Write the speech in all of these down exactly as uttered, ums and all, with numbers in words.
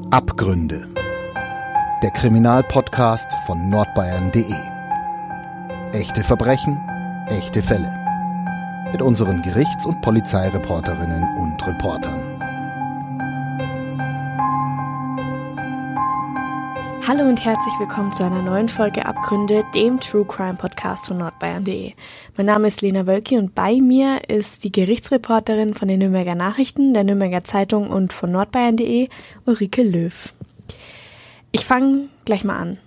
Abgründe. Der Kriminalpodcast von nordbayern punkt de. Echte Verbrechen, echte Fälle. Mit unseren Gerichts- und Polizeireporterinnen und Reportern. Hallo und herzlich willkommen zu einer neuen Folge Abgründe, dem True Crime Podcast von nordbayern punkt de. Mein Name ist Lena Wölki und bei mir ist die Gerichtsreporterin von den Nürnberger Nachrichten, der Nürnberger Zeitung und von nordbayern punkt de, Ulrike Löw. Ich fange gleich mal an.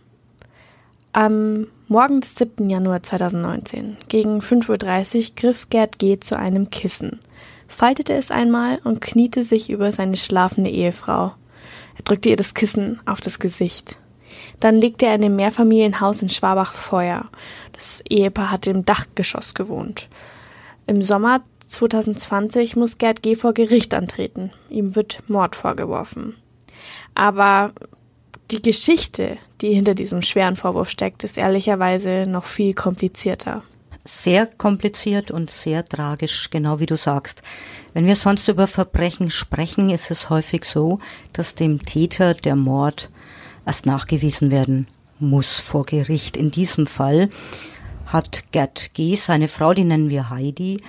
Am Morgen des siebten Januar zweitausendneunzehn, gegen fünf Uhr dreißig, griff Gerd G. zu einem Kissen, faltete es einmal und kniete sich über seine schlafende Ehefrau. Er drückte ihr das Kissen auf das Gesicht. Dann legte er in dem Mehrfamilienhaus in Schwabach Feuer. Das Ehepaar hatte im Dachgeschoss gewohnt. Im Sommer zweitausendzwanzig muss Gerd G. vor Gericht antreten. Ihm wird Mord vorgeworfen. Aber die Geschichte, die hinter diesem schweren Vorwurf steckt, ist ehrlicherweise noch viel komplizierter. Sehr kompliziert und sehr tragisch, genau wie du sagst. Wenn wir sonst über Verbrechen sprechen, ist es häufig so, dass dem Täter der Mord erst nachgewiesen werden muss vor Gericht. In diesem Fall hat Gerd G., seine Frau, die nennen wir Heidi,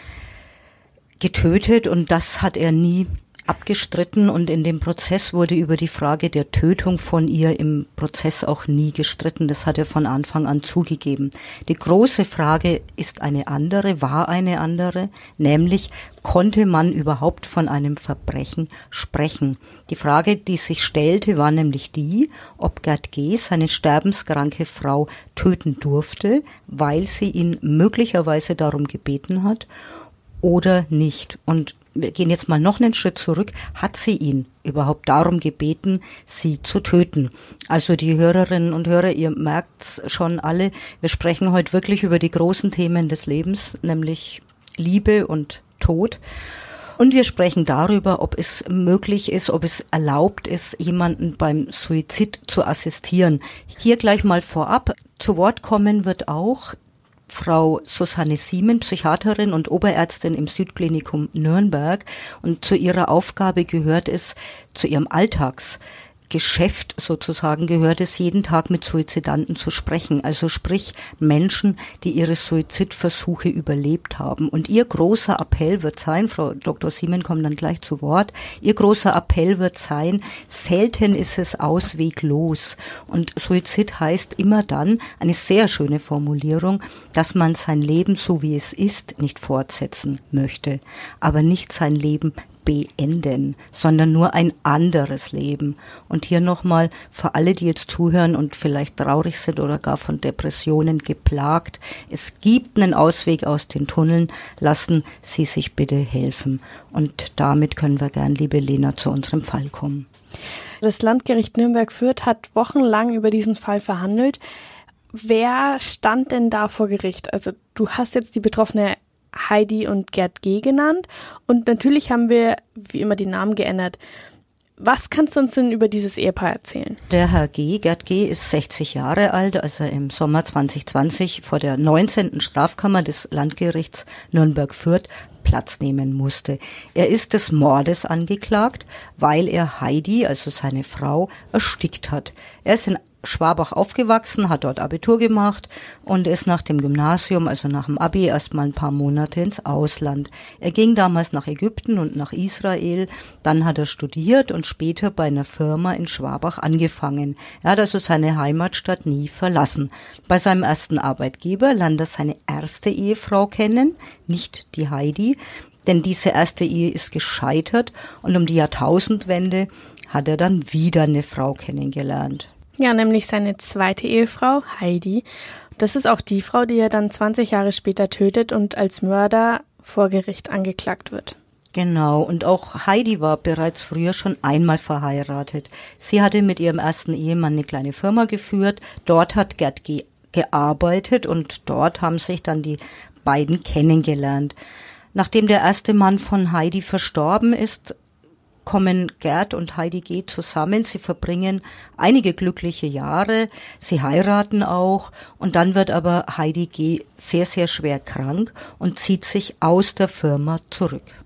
getötet und das hat er nie abgestritten und in dem Prozess wurde über die Frage der Tötung von ihr im Prozess auch nie gestritten. Das hat er von Anfang an zugegeben. Die große Frage ist eine andere, war eine andere, nämlich konnte man überhaupt von einem Verbrechen sprechen? Die Frage, die sich stellte, war nämlich die, ob Gerd G. seine sterbenskranke Frau töten durfte, weil sie ihn möglicherweise darum gebeten hat oder nicht. Und wir gehen jetzt mal noch einen Schritt zurück. Hat sie ihn überhaupt darum gebeten, sie zu töten? Also die Hörerinnen und Hörer, ihr merkt's schon alle, wir sprechen heute wirklich über die großen Themen des Lebens, nämlich Liebe und Tod. Und wir sprechen darüber, ob es möglich ist, ob es erlaubt ist, jemanden beim Suizid zu assistieren. Hier gleich mal vorab. Zu Wort kommen wird auch Frau Susanne Siemen, Psychiaterin und Oberärztin im Südklinikum Nürnberg. Und zu ihrer Aufgabe gehört es, zu ihrem Alltagsgeschäft sozusagen gehört es, jeden Tag mit Suizidanten zu sprechen. Also sprich Menschen, die ihre Suizidversuche überlebt haben. Und ihr großer Appell wird sein, Frau Doktor Siemen kommt dann gleich zu Wort, ihr großer Appell wird sein, selten ist es ausweglos. Und Suizid heißt immer dann, eine sehr schöne Formulierung, dass man sein Leben so wie es ist nicht fortsetzen möchte, aber nicht sein Leben beenden, sondern nur ein anderes Leben. Und hier nochmal für alle, die jetzt zuhören und vielleicht traurig sind oder gar von Depressionen geplagt, es gibt einen Ausweg aus den Tunneln, lassen Sie sich bitte helfen. Und damit können wir gern, liebe Lena, zu unserem Fall kommen. Das Landgericht Nürnberg-Fürth hat wochenlang über diesen Fall verhandelt. Wer stand denn da vor Gericht? Also du hast jetzt die betroffene Heidi und Gerd G. genannt und natürlich haben wir wie immer die Namen geändert. Was kannst du uns denn über dieses Ehepaar erzählen? Der Herr G., Gerd G., ist sechzig Jahre alt, als er im Sommer zwanzig zwanzig vor der neunzehnten Strafkammer des Landgerichts Nürnberg-Fürth Platz nehmen musste. Er ist des Mordes angeklagt, weil er Heidi, also seine Frau, erstickt hat. Er ist in Schwabach aufgewachsen, hat dort Abitur gemacht und ist nach dem Gymnasium, also nach dem Abi, erst mal ein paar Monate ins Ausland. Er ging damals nach Ägypten und nach Israel, dann hat er studiert und später bei einer Firma in Schwabach angefangen. Er hat also seine Heimatstadt nie verlassen. Bei seinem ersten Arbeitgeber lernt er seine erste Ehefrau kennen, nicht die Heidi, denn diese erste Ehe ist gescheitert und um die Jahrtausendwende hat er dann wieder eine Frau kennengelernt. Ja, nämlich seine zweite Ehefrau, Heidi. Das ist auch die Frau, die er dann zwanzig Jahre später tötet und als Mörder vor Gericht angeklagt wird. Genau, und auch Heidi war bereits früher schon einmal verheiratet. Sie hatte mit ihrem ersten Ehemann eine kleine Firma geführt. Dort hat Gerd G. gearbeitet und dort haben sich dann die beiden kennengelernt. Nachdem der erste Mann von Heidi verstorben ist, kommen Gerd und Heidi G. zusammen. Sie verbringen einige glückliche Jahre, sie heiraten auch und dann wird aber Heidi G. sehr, sehr schwer krank und zieht sich aus der Firma zurück.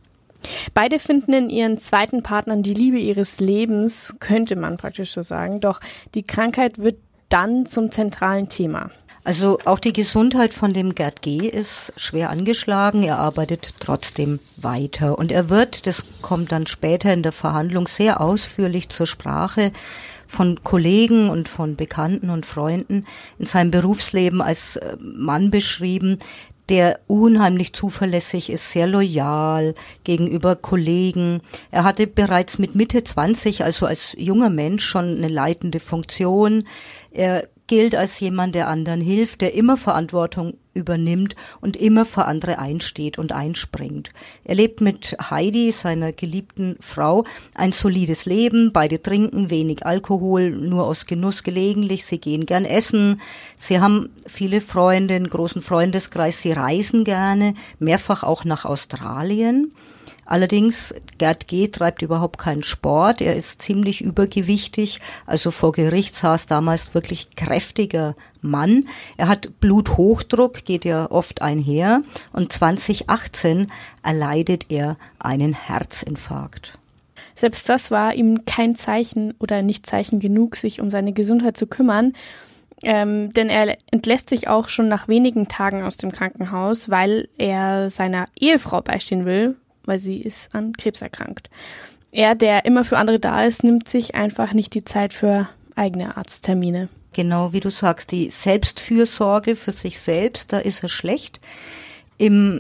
Beide finden in ihren zweiten Partnern die Liebe ihres Lebens, könnte man praktisch so sagen. Doch die Krankheit wird dann zum zentralen Thema. Also auch die Gesundheit von dem Gerd G. ist schwer angeschlagen. Er arbeitet trotzdem weiter. Und er wird, das kommt dann später in der Verhandlung sehr ausführlich zur Sprache, von Kollegen und von Bekannten und Freunden in seinem Berufsleben als Mann beschrieben, der unheimlich zuverlässig ist, sehr loyal gegenüber Kollegen. Er hatte bereits mit Mitte zwanzig, also als junger Mensch, schon eine leitende Funktion. Er gilt als jemand, der anderen hilft, der immer Verantwortung übernimmt und immer für andere einsteht und einspringt. Er lebt mit Heidi, seiner geliebten Frau, ein solides Leben. Beide trinken wenig Alkohol, nur aus Genuss gelegentlich. Sie gehen gern essen. Sie haben viele Freunde, einen großen Freundeskreis. Sie reisen gerne, mehrfach auch nach Australien. Allerdings, Gerd G. treibt überhaupt keinen Sport. Er ist ziemlich übergewichtig. Also vor Gericht saß damals wirklich kräftiger Mann. Er hat Bluthochdruck, geht ja oft einher. Und zwanzig achtzehn erleidet er einen Herzinfarkt. Selbst das war ihm kein Zeichen oder nicht Zeichen genug, sich um seine Gesundheit zu kümmern. Ähm, denn er entlässt sich auch schon nach wenigen Tagen aus dem Krankenhaus, weil er seiner Ehefrau beistehen will, weil sie ist an Krebs erkrankt. Er, der immer für andere da ist, nimmt sich einfach nicht die Zeit für eigene Arzttermine. Genau, wie du sagst, die Selbstfürsorge für sich selbst, da ist er schlecht. Im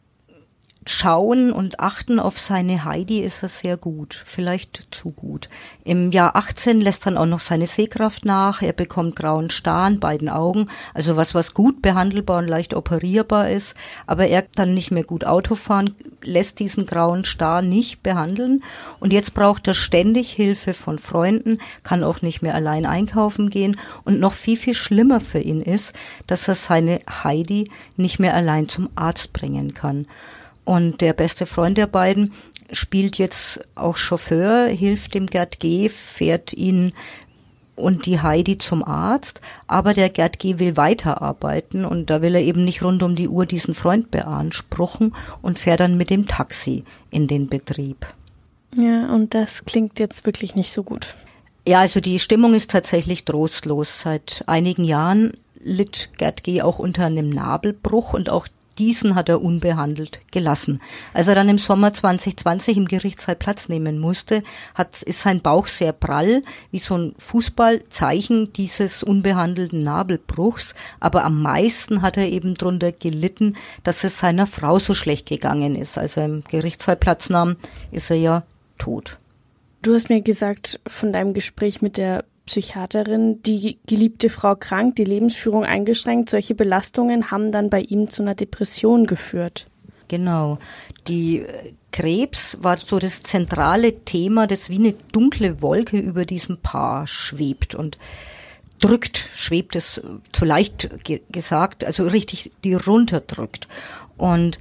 Schauen und Achten auf seine Heidi ist er sehr gut, vielleicht zu gut. Im Jahr achtzehn lässt dann auch noch seine Sehkraft nach, er bekommt grauen Star in beiden Augen, also was, was gut behandelbar und leicht operierbar ist, aber er kann nicht mehr gut Auto fahren, lässt diesen grauen Star nicht behandeln und jetzt braucht er ständig Hilfe von Freunden, kann auch nicht mehr allein einkaufen gehen und noch viel, viel schlimmer für ihn ist, dass er seine Heidi nicht mehr allein zum Arzt bringen kann. Und der beste Freund der beiden spielt jetzt auch Chauffeur, hilft dem Gerd G., fährt ihn und die Heidi zum Arzt. Aber der Gerd G. will weiterarbeiten und da will er eben nicht rund um die Uhr diesen Freund beanspruchen und fährt dann mit dem Taxi in den Betrieb. Ja, und das klingt jetzt wirklich nicht so gut. Ja, also die Stimmung ist tatsächlich trostlos. Seit einigen Jahren litt Gerd G. auch unter einem Nabelbruch und auch diesen hat er unbehandelt gelassen. Als er dann im Sommer zwanzig zwanzig im Gerichtssaal Platz nehmen musste, hat, ist sein Bauch sehr prall, wie so ein Fußballzeichen dieses unbehandelten Nabelbruchs. Aber am meisten hat er eben drunter gelitten, dass es seiner Frau so schlecht gegangen ist. Als er im Gerichtssaal Platz nahm, ist er ja tot. Du hast mir gesagt, von deinem Gespräch mit der Psychiaterin, die geliebte Frau krank, die Lebensführung eingeschränkt. Solche Belastungen haben dann bei ihm zu einer Depression geführt. Genau. Die Krebs war so das zentrale Thema, das wie eine dunkle Wolke über diesem Paar schwebt und drückt, schwebt es zu leicht ge- gesagt, also richtig die runterdrückt. Und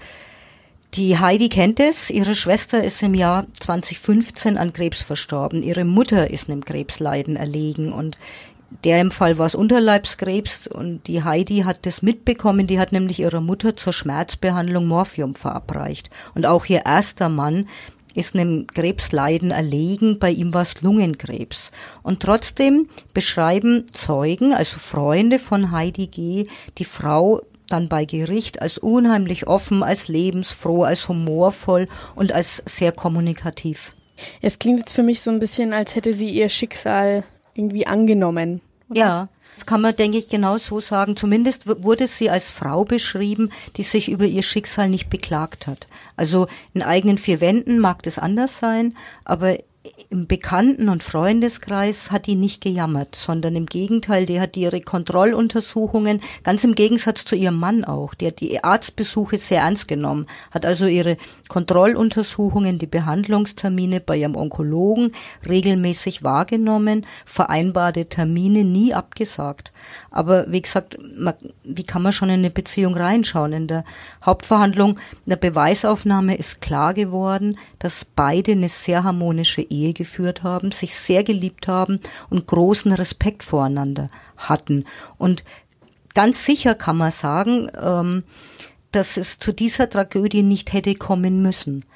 die Heidi kennt es, ihre Schwester ist im Jahr zwanzig fünfzehn an Krebs verstorben, ihre Mutter ist einem Krebsleiden erlegen und der im Fall war es Unterleibskrebs und die Heidi hat das mitbekommen, die hat nämlich ihrer Mutter zur Schmerzbehandlung Morphium verabreicht und auch ihr erster Mann ist einem Krebsleiden erlegen, bei ihm war es Lungenkrebs. Und trotzdem beschreiben Zeugen, also Freunde von Heidi G., die Frau dann bei Gericht als unheimlich offen, als lebensfroh, als humorvoll und als sehr kommunikativ. Es klingt jetzt für mich so ein bisschen, als hätte sie ihr Schicksal irgendwie angenommen. Oder? Ja, das kann man, denke ich, genau so sagen. Zumindest wurde sie als Frau beschrieben, die sich über ihr Schicksal nicht beklagt hat. Also in eigenen vier Wänden mag das anders sein, aber im Bekannten- und Freundeskreis hat die nicht gejammert, sondern im Gegenteil, die hat ihre Kontrolluntersuchungen, ganz im Gegensatz zu ihrem Mann auch, die hat die Arztbesuche sehr ernst genommen, hat also ihre Kontrolluntersuchungen, die Behandlungstermine bei ihrem Onkologen regelmäßig wahrgenommen, vereinbarte Termine nie abgesagt. Aber wie gesagt, man, wie kann man schon in eine Beziehung reinschauen? In der Hauptverhandlung, in der Beweisaufnahme ist klar geworden, dass beide eine sehr harmonische Ehe geführt haben, sich sehr geliebt haben und großen Respekt voreinander hatten. Und ganz sicher kann man sagen, ähm, dass es zu dieser Tragödie nicht hätte kommen müssen.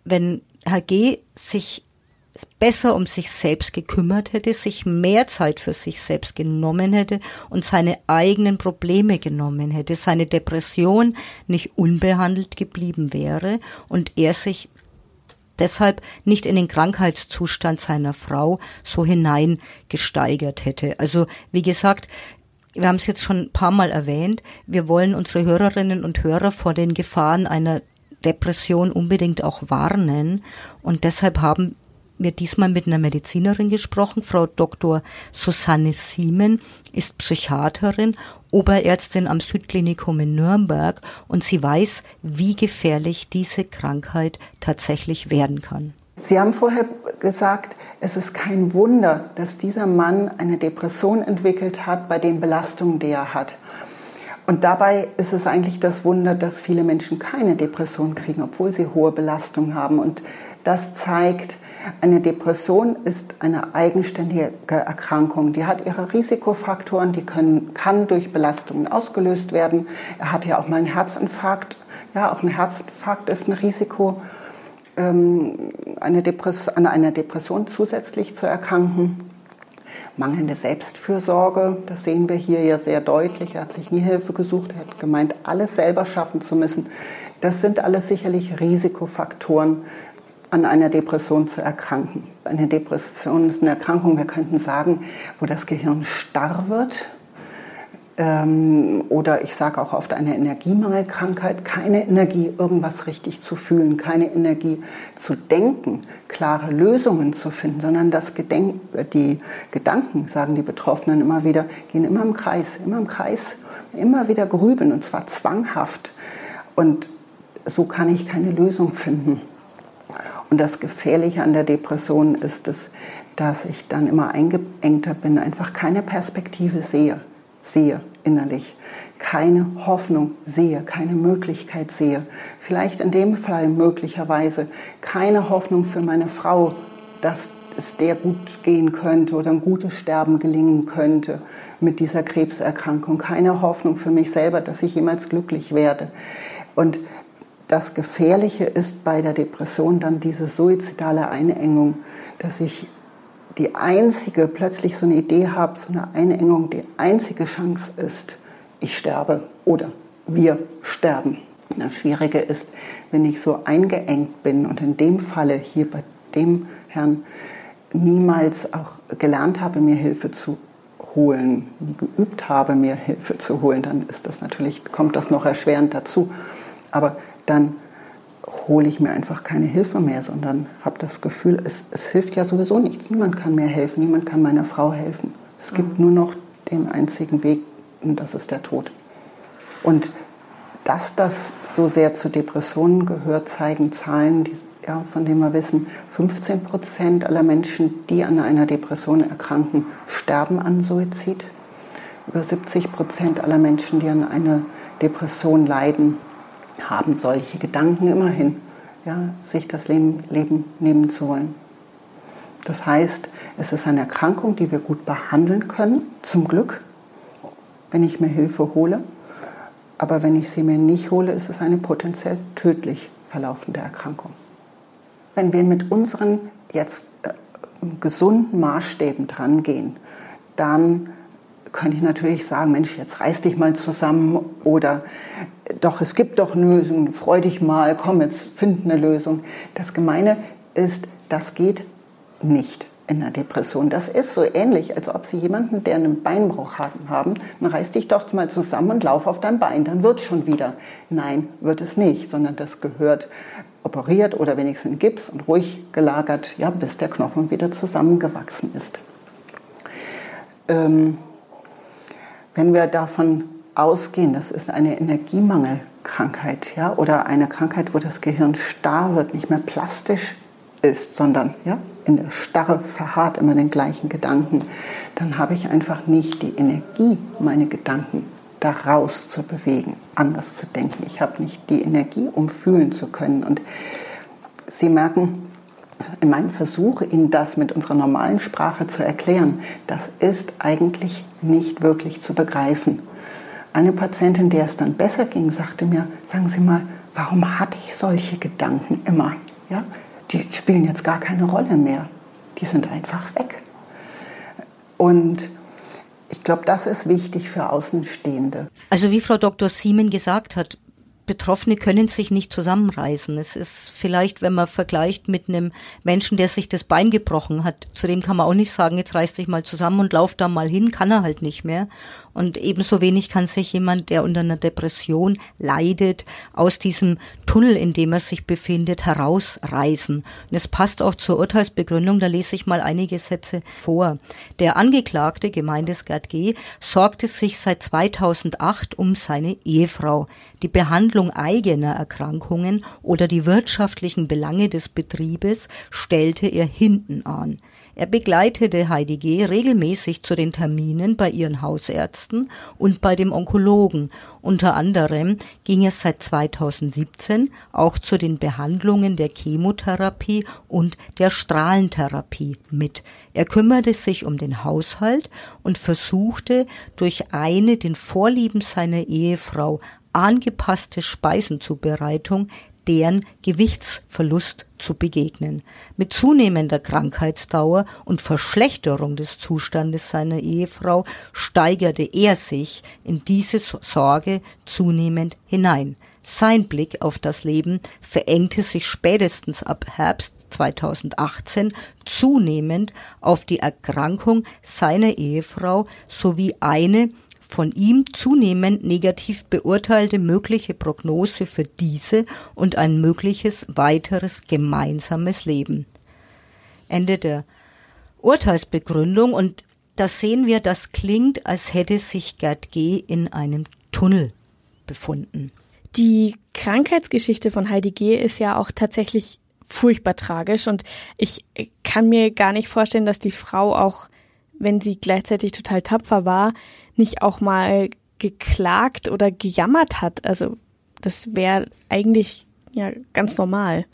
wenn Herr G. sich besser um sich selbst gekümmert hätte, sich mehr Zeit für sich selbst genommen hätte und seine eigenen Probleme genommen hätte, seine Depression nicht unbehandelt geblieben wäre und er sich deshalb nicht in den Krankheitszustand seiner Frau so hineingesteigert hätte. Also wie gesagt, wir haben es jetzt schon ein paar Mal erwähnt, wir wollen unsere Hörerinnen und Hörer vor den Gefahren einer Depression unbedingt auch warnen und deshalb haben wir diesmal mit einer Medizinerin gesprochen. Frau Doktor Susanne Siemen ist Psychiaterin, Oberärztin am Südklinikum in Nürnberg und sie weiß, wie gefährlich diese Krankheit tatsächlich werden kann. Sie haben vorher gesagt, es ist kein Wunder, dass dieser Mann eine Depression entwickelt hat bei den Belastungen, die er hat. Und dabei ist es eigentlich das Wunder, dass viele Menschen keine Depression kriegen, obwohl sie hohe Belastungen haben. Und das zeigt, eine Depression ist eine eigenständige Erkrankung. Die hat ihre Risikofaktoren, die können, kann durch Belastungen ausgelöst werden. Er hatte ja auch mal einen Herzinfarkt. Ja, auch ein Herzinfarkt ist ein Risiko, ähm, eine Depress- an einer Depression zusätzlich zu erkranken. Mangelnde Selbstfürsorge, das sehen wir hier ja sehr deutlich. Er hat sich nie Hilfe gesucht, er hat gemeint, alles selber schaffen zu müssen. Das sind alles sicherlich Risikofaktoren, an einer Depression zu erkranken. Eine Depression ist eine Erkrankung, wir könnten sagen, wo das Gehirn starr wird. Ähm, oder ich sage auch oft eine Energiemangelkrankheit, keine Energie, irgendwas richtig zu fühlen, keine Energie zu denken, klare Lösungen zu finden, sondern das Gedenk, die Gedanken, sagen die Betroffenen immer wieder, gehen immer im Kreis, immer im Kreis, immer wieder grübeln und zwar zwanghaft. Und so kann ich keine Lösung finden. Und das Gefährliche an der Depression ist es, dass ich dann immer eingeengter bin, einfach keine Perspektive sehe, sehe innerlich, keine Hoffnung sehe, keine Möglichkeit sehe. Vielleicht in dem Fall möglicherweise keine Hoffnung für meine Frau, dass es der gut gehen könnte oder ein gutes Sterben gelingen könnte mit dieser Krebserkrankung. Keine Hoffnung für mich selber, dass ich jemals glücklich werde. Und das Gefährliche ist bei der Depression dann diese suizidale Einengung, dass ich die einzige, plötzlich so eine Idee habe, so eine Einengung, die einzige Chance ist, ich sterbe oder wir sterben. Das Schwierige ist, wenn ich so eingeengt bin und in dem Falle hier bei dem Herrn niemals auch gelernt habe, mir Hilfe zu holen, nie geübt habe, mir Hilfe zu holen, dann ist das natürlich, kommt das noch erschwerend dazu. Aber dann hole ich mir einfach keine Hilfe mehr, sondern habe das Gefühl, es, es hilft ja sowieso nichts. Niemand kann mir helfen, niemand kann meiner Frau helfen. Es gibt nur noch den einzigen Weg und das ist der Tod. Und dass das so sehr zu Depressionen gehört, zeigen Zahlen, die, ja, von denen wir wissen, fünfzehn Prozent aller Menschen, die an einer Depression erkranken, sterben an Suizid. Über siebzig Prozent aller Menschen, die an einer Depression leiden, haben solche Gedanken immerhin, ja, sich das Leben, Leben nehmen zu wollen. Das heißt, es ist eine Erkrankung, die wir gut behandeln können, zum Glück, wenn ich mir Hilfe hole. Aber wenn ich sie mir nicht hole, ist es eine potenziell tödlich verlaufende Erkrankung. Wenn wir mit unseren jetzt äh, gesunden Maßstäben dran gehen, dann könnte ich natürlich sagen, Mensch, jetzt reiß dich mal zusammen oder doch, es gibt doch Lösungen, freu dich mal, komm, jetzt find eine Lösung. Das Gemeine ist, das geht nicht in der Depression. Das ist so ähnlich, als ob Sie jemanden, der einen Beinbruch haben, dann reiß dich doch mal zusammen und lauf auf dein Bein, dann wird es schon wieder. Nein, wird es nicht, sondern das gehört operiert oder wenigstens in Gips und ruhig gelagert, ja, bis der Knochen wieder zusammengewachsen ist. Ähm, Wenn wir davon ausgehen, das ist eine Energiemangelkrankheit, ja, oder eine Krankheit, wo das Gehirn starr wird, nicht mehr plastisch ist, sondern ja, in der Starre verharrt immer den gleichen Gedanken, dann habe ich einfach nicht die Energie, meine Gedanken daraus zu bewegen, anders zu denken. Ich habe nicht die Energie, um fühlen zu können. Und Sie merken, in meinem Versuch, Ihnen das mit unserer normalen Sprache zu erklären, das ist eigentlich nicht wirklich zu begreifen. Eine Patientin, der es dann besser ging, sagte mir, sagen Sie mal, warum hatte ich solche Gedanken immer? Ja? Die spielen jetzt gar keine Rolle mehr. Die sind einfach weg. Und ich glaube, das ist wichtig für Außenstehende. Also wie Frau Doktor Siemen gesagt hat, Betroffene können sich nicht zusammenreißen. Es ist vielleicht, wenn man vergleicht mit einem Menschen, der sich das Bein gebrochen hat, zu dem kann man auch nicht sagen, jetzt reiß dich mal zusammen und lauf da mal hin, kann er halt nicht mehr. Und ebenso wenig kann sich jemand, der unter einer Depression leidet, aus diesem Tunnel, in dem er sich befindet, herausreißen. Und es passt auch zur Urteilsbegründung, da lese ich mal einige Sätze vor. Der Angeklagte, gemeint ist Gerd G., sorgte sich seit zweitausendacht um seine Ehefrau. Die Behandlung eigener Erkrankungen oder die wirtschaftlichen Belange des Betriebes stellte er hinten an. Er begleitete Heidi G. regelmäßig zu den Terminen bei ihren Hausärzten und bei dem Onkologen. Unter anderem ging er seit zweitausendsiebzehn auch zu den Behandlungen der Chemotherapie und der Strahlentherapie mit. Er kümmerte sich um den Haushalt und versuchte durch eine den Vorlieben seiner Ehefrau angepasste Speisenzubereitung deren Gewichtsverlust zu begegnen. Mit zunehmender Krankheitsdauer und Verschlechterung des Zustandes seiner Ehefrau steigerte er sich in diese Sorge zunehmend hinein. Sein Blick auf das Leben verengte sich spätestens ab Herbst zweitausendachtzehn zunehmend auf die Erkrankung seiner Ehefrau sowie eine von ihm zunehmend negativ beurteilte mögliche Prognose für diese und ein mögliches weiteres gemeinsames Leben. Ende der Urteilsbegründung, und da sehen wir, das klingt, als hätte sich Gerd G. in einem Tunnel befunden. Die Krankheitsgeschichte von Heidi G. ist ja auch tatsächlich furchtbar tragisch und ich kann mir gar nicht vorstellen, dass die Frau auch, wenn sie gleichzeitig total tapfer war, nicht auch mal geklagt oder gejammert hat. Also das wäre eigentlich ja ganz normal.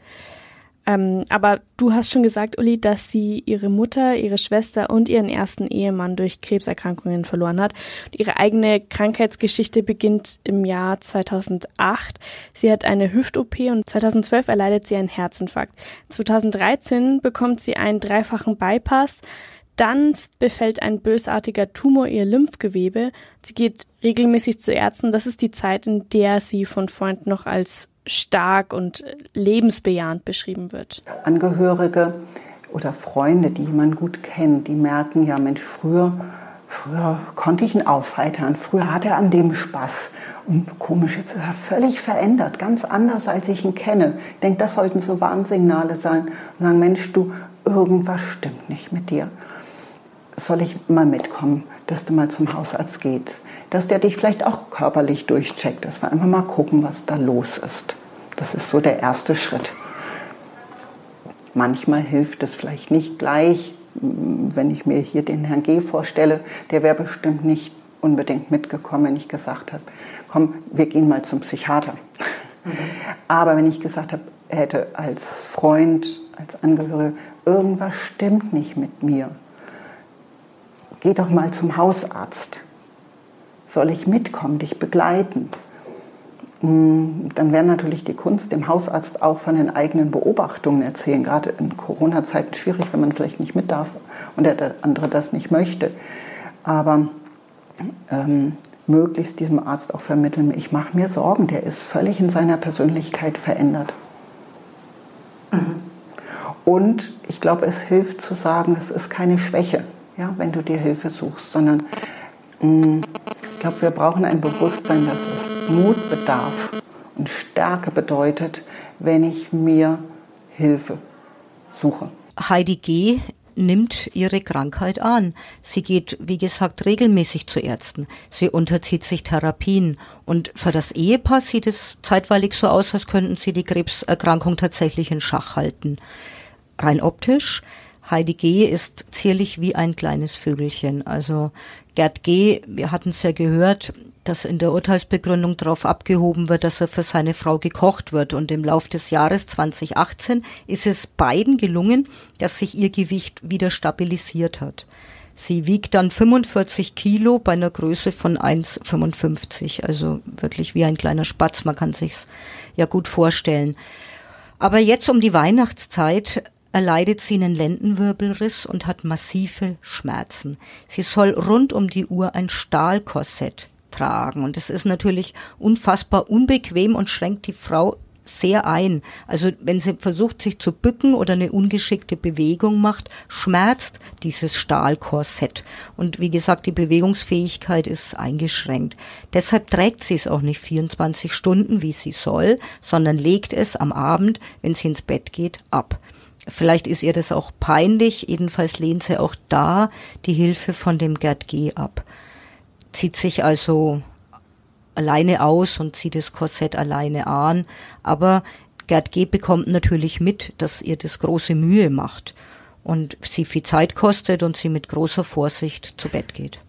Ähm, aber du hast schon gesagt, Uli, dass sie ihre Mutter, ihre Schwester und ihren ersten Ehemann durch Krebserkrankungen verloren hat. Und ihre eigene Krankheitsgeschichte beginnt im Jahr zweitausendacht. Sie hat eine Hüft-O P und zweitausendzwölf erleidet sie einen Herzinfarkt. zweitausenddreizehn bekommt sie einen dreifachen Bypass. Dann befällt ein bösartiger Tumor ihr Lymphgewebe. Sie geht regelmäßig zu Ärzten. Das ist die Zeit, in der sie von Freunden noch als stark und lebensbejahend beschrieben wird. Angehörige oder Freunde, die jemanden gut kennen, die merken ja, Mensch, früher, früher konnte ich ihn aufheitern. Früher hatte er an dem Spaß. Und komisch, jetzt ist er völlig verändert, ganz anders, als ich ihn kenne. Ich denke, das sollten so Warnsignale sein. Und sagen, Mensch, du, irgendwas stimmt nicht mit dir. Soll ich mal mitkommen, dass du mal zum Hausarzt gehst, dass der dich vielleicht auch körperlich durchcheckt, dass wir einfach mal gucken, was da los ist. Das ist so der erste Schritt. Manchmal hilft es vielleicht nicht gleich, wenn ich mir hier den Herrn G. vorstelle, der wäre bestimmt nicht unbedingt mitgekommen, wenn ich gesagt habe, komm, wir gehen mal zum Psychiater. Mhm. Aber wenn ich gesagt habe, er hätte als Freund, als Angehörige, irgendwas stimmt nicht mit mir, geh doch mal zum Hausarzt. Soll ich mitkommen, dich begleiten? Dann wäre natürlich die Kunst, dem Hausarzt auch von den eigenen Beobachtungen erzählen. Gerade in Corona-Zeiten schwierig, wenn man vielleicht nicht mit darf und der andere das nicht möchte. Aber ähm, möglichst diesem Arzt auch vermitteln, ich mache mir Sorgen, der ist völlig in seiner Persönlichkeit verändert. Mhm. Und ich glaube, es hilft zu sagen, es ist keine Schwäche. Ja, wenn du dir Hilfe suchst, sondern mh, ich glaube, wir brauchen ein Bewusstsein, dass es Mut bedarf und Stärke bedeutet, wenn ich mir Hilfe suche. Heidi G. nimmt ihre Krankheit an. Sie geht, wie gesagt, regelmäßig zu Ärzten. Sie unterzieht sich Therapien. Und für das Ehepaar sieht es zeitweilig so aus, als könnten sie die Krebserkrankung tatsächlich in Schach halten. Rein optisch, Heidi G. ist zierlich wie ein kleines Vögelchen. Also Gerd G., wir hatten es ja gehört, dass in der Urteilsbegründung darauf abgehoben wird, dass er für seine Frau gekocht wird. Und im Lauf des Jahres zweitausendachtzehn ist es beiden gelungen, dass sich ihr Gewicht wieder stabilisiert hat. Sie wiegt dann fünfundvierzig Kilo bei einer Größe von eins Komma fünfundfünfzig, also wirklich wie ein kleiner Spatz, man kann sich's ja gut vorstellen. Aber jetzt um die Weihnachtszeit erleidet sie einen Lendenwirbelriss und hat massive Schmerzen. Sie soll rund um die Uhr ein Stahlkorsett tragen und das ist natürlich unfassbar unbequem und schränkt die Frau sehr ein. Also wenn sie versucht, sich zu bücken oder eine ungeschickte Bewegung macht, schmerzt dieses Stahlkorsett. Und wie gesagt, die Bewegungsfähigkeit ist eingeschränkt. Deshalb trägt sie es auch nicht vierundzwanzig Stunden, wie sie soll, sondern legt es am Abend, wenn sie ins Bett geht, ab. Vielleicht ist ihr das auch peinlich, jedenfalls lehnt sie auch da die Hilfe von dem Gerd G. ab. Zieht sich also alleine aus und zieht das Korsett alleine an. Aber Gerd G. bekommt natürlich mit, dass ihr das große Mühe macht und sie viel Zeit kostet und sie mit großer Vorsicht zu Bett geht.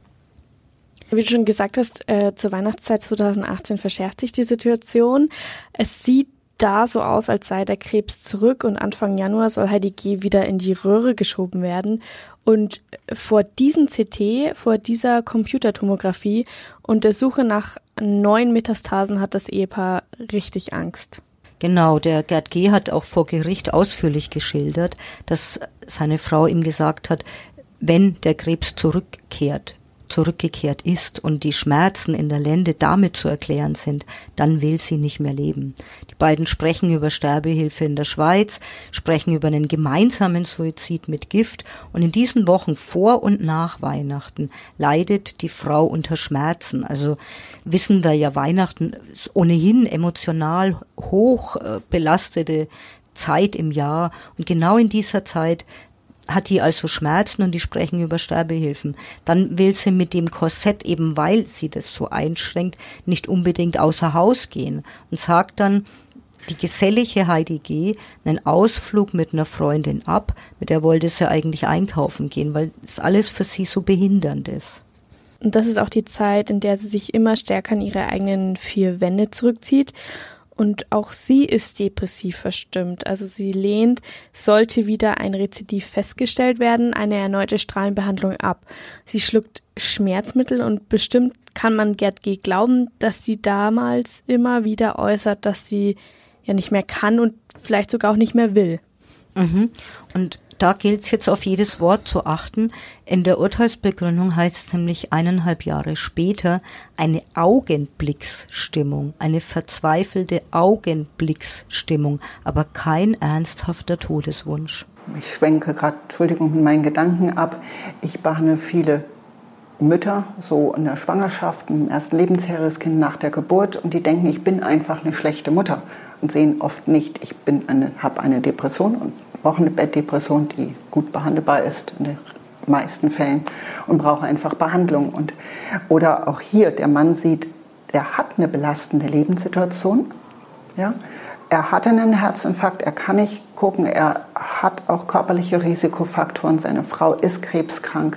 Wie du schon gesagt hast, äh, zur Weihnachtszeit zweitausendachtzehn verschärft sich die Situation. Es sieht da so aus, als sei der Krebs zurück und Anfang Januar soll Heidi G. wieder in die Röhre geschoben werden. Und vor diesem C T, vor dieser Computertomographie und der Suche nach neuen Metastasen hat das Ehepaar richtig Angst. Genau, der Gerd G. hat auch vor Gericht ausführlich geschildert, dass seine Frau ihm gesagt hat, wenn der Krebs zurückkehrt, zurückgekehrt ist und die Schmerzen in der Lende damit zu erklären sind, dann will sie nicht mehr leben. Die beiden sprechen über Sterbehilfe in der Schweiz, sprechen über einen gemeinsamen Suizid mit Gift und in diesen Wochen vor und nach Weihnachten leidet die Frau unter Schmerzen. Also wissen wir ja, Weihnachten ist ohnehin emotional hoch äh, belastete Zeit im Jahr und genau in dieser Zeit hat die also Schmerzen und die sprechen über Sterbehilfen. Dann will sie mit dem Korsett, eben weil sie das so einschränkt, nicht unbedingt außer Haus gehen und sagt dann, die gesellige Heidi G. einen Ausflug mit einer Freundin ab, mit der wollte sie eigentlich einkaufen gehen, weil das alles für sie so behindernd ist. Und das ist auch die Zeit, in der sie sich immer stärker in ihre eigenen vier Wände zurückzieht. Und auch sie ist depressiv verstimmt. Also sie lehnt, sollte wieder ein Rezidiv festgestellt werden, eine erneute Strahlenbehandlung ab. Sie schluckt Schmerzmittel und bestimmt kann man Gerd G. glauben, dass sie damals immer wieder äußert, dass sie ja nicht mehr kann und vielleicht sogar auch nicht mehr will. Mhm. Und da gilt es jetzt auf jedes Wort zu achten. In der Urteilsbegründung heißt es nämlich eineinhalb Jahre später eine Augenblicksstimmung, eine verzweifelte Augenblicksstimmung, aber kein ernsthafter Todeswunsch. Ich schwenke gerade, Entschuldigung, mit meinen Gedanken ab. Ich behandle viele Mütter so in der Schwangerschaft, im ersten Lebensjahr des Kindes nach der Geburt und die denken, ich bin einfach eine schlechte Mutter und sehen oft nicht, ich bin eine, habe eine Depression und Wochenbettdepression, die gut behandelbar ist in den meisten Fällen und brauche einfach Behandlung. Und, oder auch hier, der Mann sieht, er hat eine belastende Lebenssituation. Ja? Er hatte einen Herzinfarkt, er kann nicht gucken, er hat auch körperliche Risikofaktoren, seine Frau ist krebskrank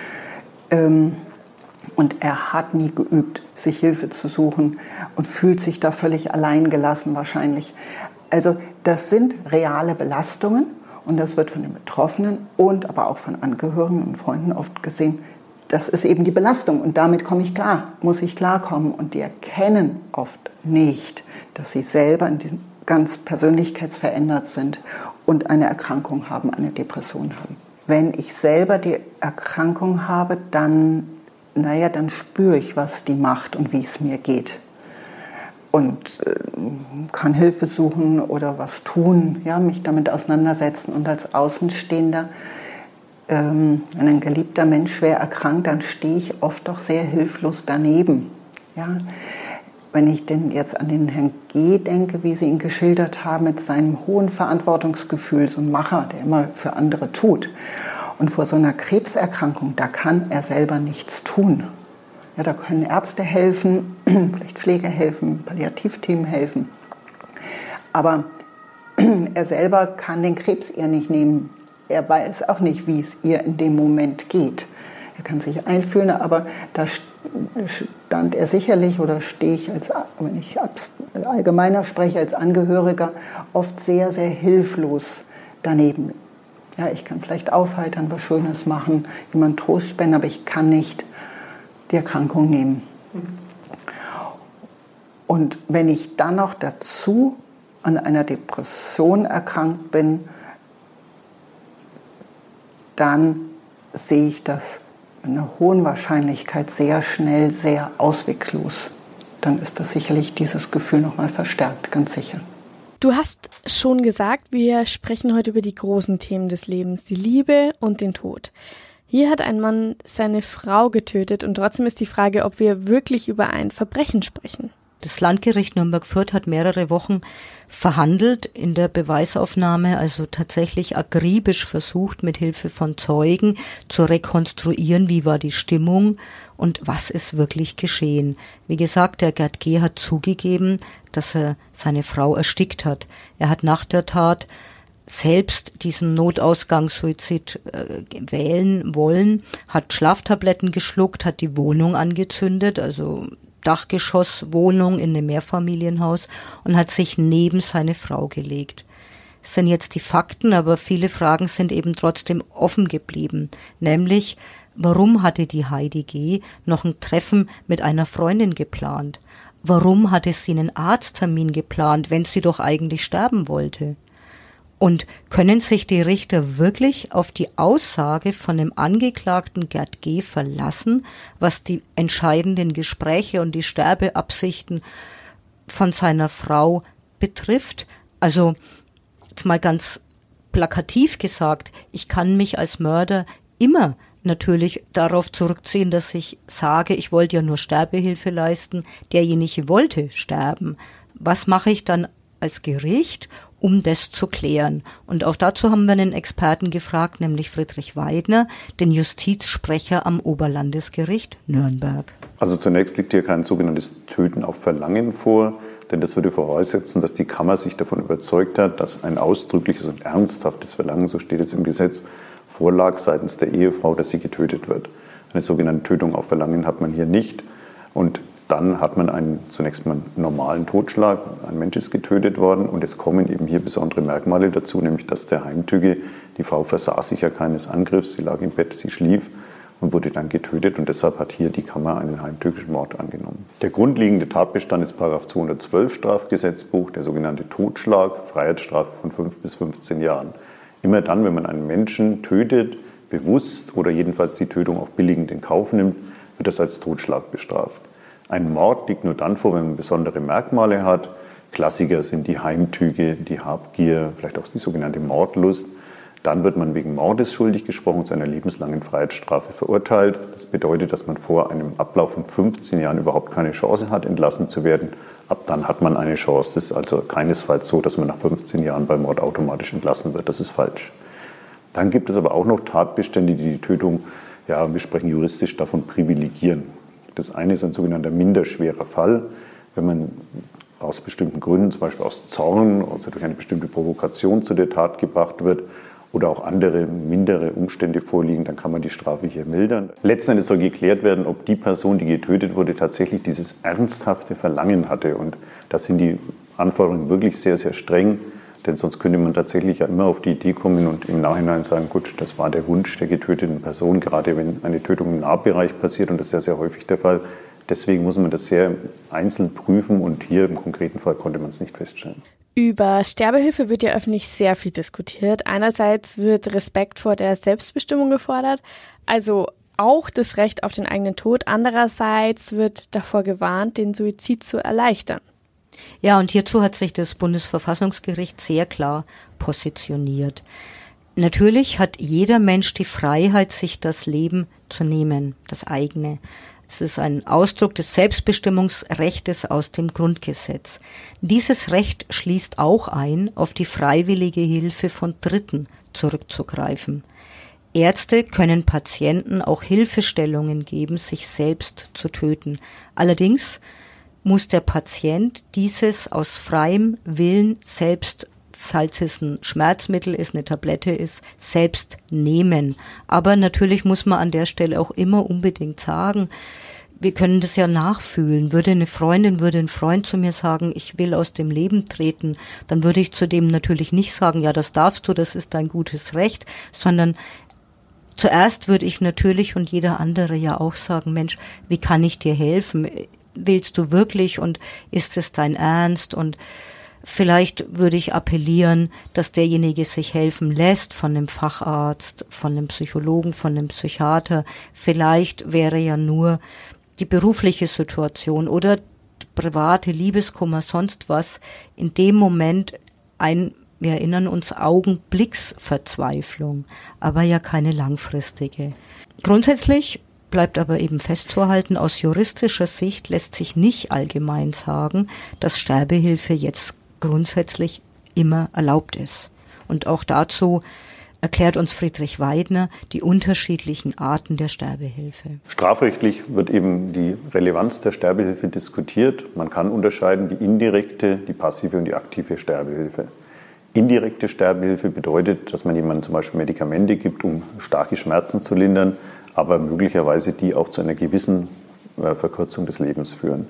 ähm, und er hat nie geübt, sich Hilfe zu suchen und fühlt sich da völlig alleingelassen wahrscheinlich. Also das sind reale Belastungen und das wird von den Betroffenen und aber auch von Angehörigen und Freunden oft gesehen. Das ist eben die Belastung und damit komme ich klar, muss ich klarkommen. Und die erkennen oft nicht, dass sie selber in diesem ganz persönlichkeitsverändert sind und eine Erkrankung haben, eine Depression haben. Wenn ich selber die Erkrankung habe, dann, naja, dann spüre ich, was die macht und wie es mir geht. Und äh, kann Hilfe suchen oder was tun, ja, mich damit auseinandersetzen. Und als Außenstehender, ähm, wenn ein geliebter Mensch schwer erkrankt, dann stehe ich oft doch sehr hilflos daneben. Ja. Wenn ich denn jetzt an den Herrn G. denke, wie Sie ihn geschildert haben, mit seinem hohen Verantwortungsgefühl, so ein Macher, der immer für andere tut. Und vor so einer Krebserkrankung, da kann er selber nichts tun. Ja, da können Ärzte helfen, vielleicht Pfleger helfen, Palliativteam helfen. Aber er selber kann den Krebs ihr nicht nehmen. Er weiß auch nicht, wie es ihr in dem Moment geht. Er kann sich einfühlen, aber da stand er sicherlich oder stehe ich, als, wenn ich allgemeiner spreche, als Angehöriger oft sehr, sehr hilflos daneben. Ja, ich kann vielleicht aufheitern, was Schönes machen, jemand Trost spenden, aber ich kann nicht die Erkrankung nehmen. Und wenn ich dann noch dazu an einer Depression erkrankt bin, dann sehe ich das mit einer hohen Wahrscheinlichkeit sehr schnell, sehr ausweglos. Dann ist das sicherlich dieses Gefühl nochmal verstärkt, ganz sicher. Du hast schon gesagt, wir sprechen heute über die großen Themen des Lebens, die Liebe und den Tod. Hier hat ein Mann seine Frau getötet und trotzdem ist die Frage, ob wir wirklich über ein Verbrechen sprechen. Das Landgericht Nürnberg-Fürth hat mehrere Wochen verhandelt in der Beweisaufnahme, also tatsächlich akribisch versucht, mit Hilfe von Zeugen zu rekonstruieren, wie war die Stimmung und was ist wirklich geschehen. Wie gesagt, der Gerd G. hat zugegeben, dass er seine Frau erstickt hat. Er hat nach der Tat selbst diesen Notausgangssuizid äh, wählen wollen, hat Schlaftabletten geschluckt, hat die Wohnung angezündet, also Dachgeschosswohnung in einem Mehrfamilienhaus und hat sich neben seine Frau gelegt. Das sind jetzt die Fakten, aber viele Fragen sind eben trotzdem offen geblieben. Nämlich, warum hatte die Heidi G. noch ein Treffen mit einer Freundin geplant? Warum hatte sie einen Arzttermin geplant, wenn sie doch eigentlich sterben wollte? Und können sich die Richter wirklich auf die Aussage von dem Angeklagten Gerd G. verlassen, was die entscheidenden Gespräche und die Sterbeabsichten von seiner Frau betrifft? Also, jetzt mal ganz plakativ gesagt, ich kann mich als Mörder immer natürlich darauf zurückziehen, dass ich sage, ich wollte ja nur Sterbehilfe leisten, derjenige wollte sterben. Was mache ich dann als Gericht, um das zu klären? Und auch dazu haben wir einen Experten gefragt, nämlich Friedrich Weidner, den Justizsprecher am Oberlandesgericht Nürnberg. Also zunächst liegt hier kein sogenanntes Töten auf Verlangen vor, denn das würde voraussetzen, dass die Kammer sich davon überzeugt hat, dass ein ausdrückliches und ernsthaftes Verlangen, so steht es im Gesetz, vorlag seitens der Ehefrau, dass sie getötet wird. Eine sogenannte Tötung auf Verlangen hat man hier nicht. Und dann hat man einen zunächst mal normalen Totschlag. Ein Mensch ist getötet worden und es kommen eben hier besondere Merkmale dazu, nämlich dass der Heimtücke, die Frau versah sich ja keines Angriffs, sie lag im Bett, sie schlief und wurde dann getötet und deshalb hat hier die Kammer einen heimtückischen Mord angenommen. Der grundlegende Tatbestand ist Paragraph zweihundertzwölf Strafgesetzbuch, der sogenannte Totschlag, Freiheitsstrafe von fünf bis fünfzehn Jahren. Immer dann, wenn man einen Menschen tötet, bewusst oder jedenfalls die Tötung auch billigend in Kauf nimmt, wird das als Totschlag bestraft. Ein Mord liegt nur dann vor, wenn man besondere Merkmale hat. Klassiker sind die Heimtücke, die Habgier, vielleicht auch die sogenannte Mordlust. Dann wird man wegen Mordes schuldig gesprochen, zu einer lebenslangen Freiheitsstrafe verurteilt. Das bedeutet, dass man vor einem Ablauf von fünfzehn Jahren überhaupt keine Chance hat, entlassen zu werden. Ab dann hat man eine Chance. Das ist also keinesfalls so, dass man nach fünfzehn Jahren beim Mord automatisch entlassen wird. Das ist falsch. Dann gibt es aber auch noch Tatbestände, die die Tötung, ja, wir sprechen juristisch davon, privilegieren. Das eine ist ein sogenannter minderschwerer Fall, wenn man aus bestimmten Gründen, zum Beispiel aus Zorn, also durch eine bestimmte Provokation zu der Tat gebracht wird oder auch andere mindere Umstände vorliegen, dann kann man die Strafe hier mildern. Letzten Endes soll geklärt werden, ob die Person, die getötet wurde, tatsächlich dieses ernsthafte Verlangen hatte. Und da sind die Anforderungen wirklich sehr, sehr streng. Denn sonst könnte man tatsächlich ja immer auf die Idee kommen und im Nachhinein sagen, gut, das war der Wunsch der getöteten Person, gerade wenn eine Tötung im Nahbereich passiert und das ist ja sehr häufig der Fall. Deswegen muss man das sehr einzeln prüfen und hier im konkreten Fall konnte man es nicht feststellen. Über Sterbehilfe wird ja öffentlich sehr viel diskutiert. Einerseits wird Respekt vor der Selbstbestimmung gefordert, also auch das Recht auf den eigenen Tod. Andererseits wird davor gewarnt, den Suizid zu erleichtern. Ja, und hierzu hat sich das Bundesverfassungsgericht sehr klar positioniert. Natürlich hat jeder Mensch die Freiheit, sich das Leben zu nehmen, das eigene. Es ist ein Ausdruck des Selbstbestimmungsrechtes aus dem Grundgesetz. Dieses Recht schließt auch ein, auf die freiwillige Hilfe von Dritten zurückzugreifen. Ärzte können Patienten auch Hilfestellungen geben, sich selbst zu töten. Allerdings muss der Patient dieses aus freiem Willen selbst, falls es ein Schmerzmittel ist, eine Tablette ist, selbst nehmen. Aber natürlich muss man an der Stelle auch immer unbedingt sagen, wir können das ja nachfühlen. Würde eine Freundin, würde ein Freund zu mir sagen, ich will aus dem Leben treten, dann würde ich zu dem natürlich nicht sagen, ja, das darfst du, das ist dein gutes Recht, sondern zuerst würde ich natürlich und jeder andere ja auch sagen, Mensch, wie kann ich dir helfen? Willst du wirklich und ist es dein Ernst? Und Vielleicht würde ich appellieren, dass derjenige sich helfen lässt von einem Facharzt, von einem Psychologen, von einem Psychiater. Vielleicht wäre ja nur die berufliche Situation oder private Liebeskummer, sonst was, in dem Moment ein, wir erinnern uns, Augenblicksverzweiflung, aber ja keine langfristige. Grundsätzlich bleibt aber eben festzuhalten, aus juristischer Sicht lässt sich nicht allgemein sagen, dass Sterbehilfe jetzt grundsätzlich immer erlaubt ist. Und auch dazu erklärt uns Friedrich Weidner die unterschiedlichen Arten der Sterbehilfe. Strafrechtlich wird eben die Relevanz der Sterbehilfe diskutiert. Man kann unterscheiden die indirekte, die passive und die aktive Sterbehilfe. Indirekte Sterbehilfe bedeutet, dass man jemandem zum Beispiel Medikamente gibt, um starke Schmerzen zu lindern, aber möglicherweise die auch zu einer gewissen Verkürzung des Lebens führen.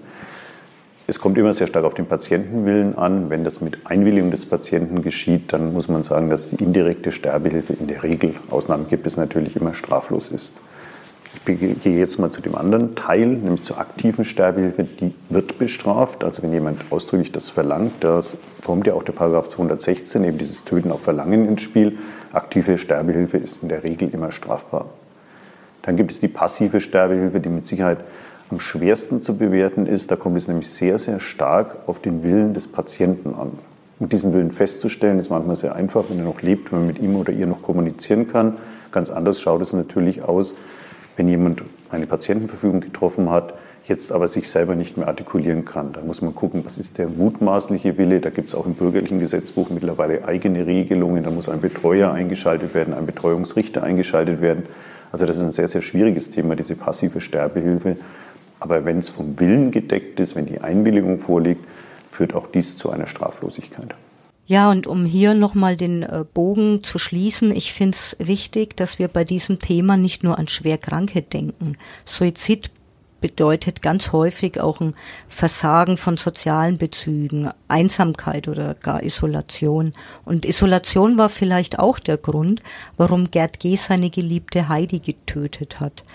Es kommt immer sehr stark auf den Patientenwillen an. Wenn das mit Einwilligung des Patienten geschieht, dann muss man sagen, dass die indirekte Sterbehilfe in der Regel, Ausnahmen gibt es natürlich, immer straflos ist. Ich gehe jetzt mal zu dem anderen Teil, nämlich zur aktiven Sterbehilfe. Die wird bestraft. Also wenn jemand ausdrücklich das verlangt, da kommt ja auch der Paragraph zweihundertsechzehn, eben dieses Töten auf Verlangen ins Spiel. Aktive Sterbehilfe ist in der Regel immer strafbar. Dann gibt es die passive Sterbehilfe, die mit Sicherheit am schwersten zu bewerten ist. Da kommt es nämlich sehr, sehr stark auf den Willen des Patienten an. Und diesen Willen festzustellen, ist manchmal sehr einfach, wenn er noch lebt, wenn man mit ihm oder ihr noch kommunizieren kann. Ganz anders schaut es natürlich aus, wenn jemand eine Patientenverfügung getroffen hat, jetzt aber sich selber nicht mehr artikulieren kann. Da muss man gucken, was ist der mutmaßliche Wille. Da gibt es auch im bürgerlichen Gesetzbuch mittlerweile eigene Regelungen. Da muss ein Betreuer eingeschaltet werden, ein Betreuungsrichter eingeschaltet werden. Also das ist ein sehr, sehr schwieriges Thema, diese passive Sterbehilfe. Aber wenn es vom Willen gedeckt ist, wenn die Einwilligung vorliegt, führt auch dies zu einer Straflosigkeit. Ja, und um hier nochmal den äh, Bogen zu schließen, ich finde es wichtig, dass wir bei diesem Thema nicht nur an Schwerkranke denken. Suizid bedeutet ganz häufig auch ein Versagen von sozialen Bezügen, Einsamkeit oder gar Isolation. Und Isolation war vielleicht auch der Grund, warum Gerd G. seine geliebte Heidi getötet hat.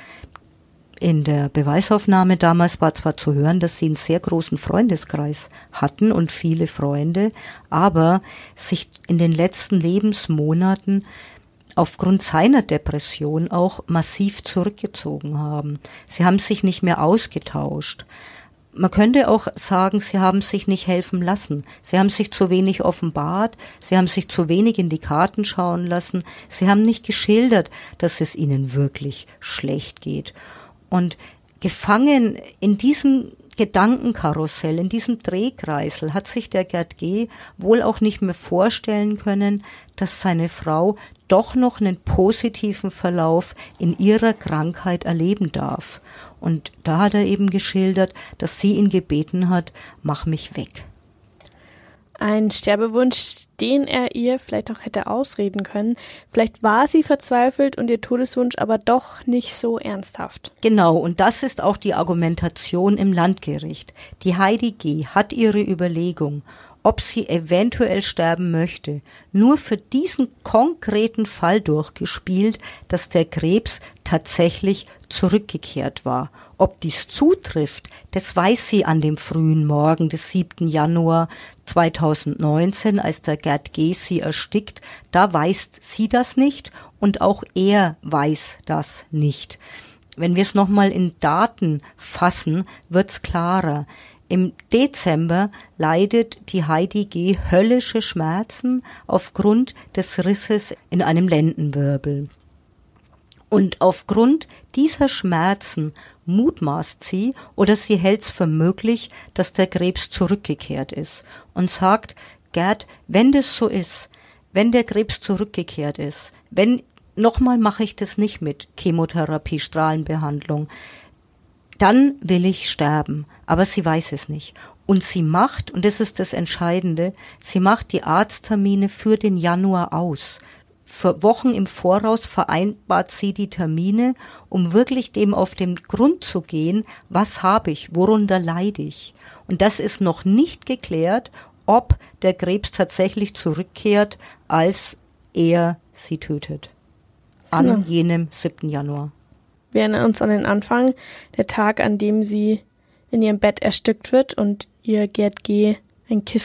In der Beweisaufnahme damals war zwar zu hören, dass sie einen sehr großen Freundeskreis hatten und viele Freunde, aber sich in den letzten Lebensmonaten aufgrund seiner Depression auch massiv zurückgezogen haben. Sie haben sich nicht mehr ausgetauscht. Man könnte auch sagen, sie haben sich nicht helfen lassen. Sie haben sich zu wenig offenbart, sie haben sich zu wenig in die Karten schauen lassen, sie haben nicht geschildert, dass es ihnen wirklich schlecht geht. Und gefangen in diesem Gedankenkarussell, in diesem Drehkreisel hat sich der Gerd G. wohl auch nicht mehr vorstellen können, dass seine Frau doch noch einen positiven Verlauf in ihrer Krankheit erleben darf. Und da hat er eben geschildert, dass sie ihn gebeten hat, mach mich weg. Ein Sterbewunsch, den er ihr vielleicht auch hätte ausreden können. Vielleicht war sie verzweifelt und ihr Todeswunsch aber doch nicht so ernsthaft. Genau, und das ist auch die Argumentation im Landgericht. Die Heidi G. hat ihre Überlegung, ob sie eventuell sterben möchte, nur für diesen konkreten Fall durchgespielt, dass der Krebs tatsächlich zurückgekehrt war. Ob dies zutrifft, das weiß sie an dem frühen Morgen des siebten Januar zweitausendneunzehn, als der Gerd G. sie erstickt. Da weiß sie das nicht und auch er weiß das nicht. Wenn wir es nochmal in Daten fassen, wird's klarer. Im Dezember leidet die Heidi G. höllische Schmerzen aufgrund des Risses in einem Lendenwirbel. Und aufgrund dieser Schmerzen mutmaßt sie oder sie hält es für möglich, dass der Krebs zurückgekehrt ist und sagt, Gerd, wenn das so ist, wenn der Krebs zurückgekehrt ist, wenn, nochmal mache ich das nicht mit Chemotherapie, Strahlenbehandlung, dann will ich sterben, aber sie weiß es nicht. Und sie macht, und das ist das Entscheidende, sie macht die Arzttermine für den Januar aus. Für Wochen im Voraus vereinbart sie die Termine, um wirklich dem auf den Grund zu gehen, was habe ich, worunter leide ich. Und das ist noch nicht geklärt, ob der Krebs tatsächlich zurückkehrt, als er sie tötet. An ja. jenem siebten Januar. Wir erinnern uns an den Anfang, der Tag, an dem sie in ihrem Bett erstickt wird und ihr Gerd G. ein Kissen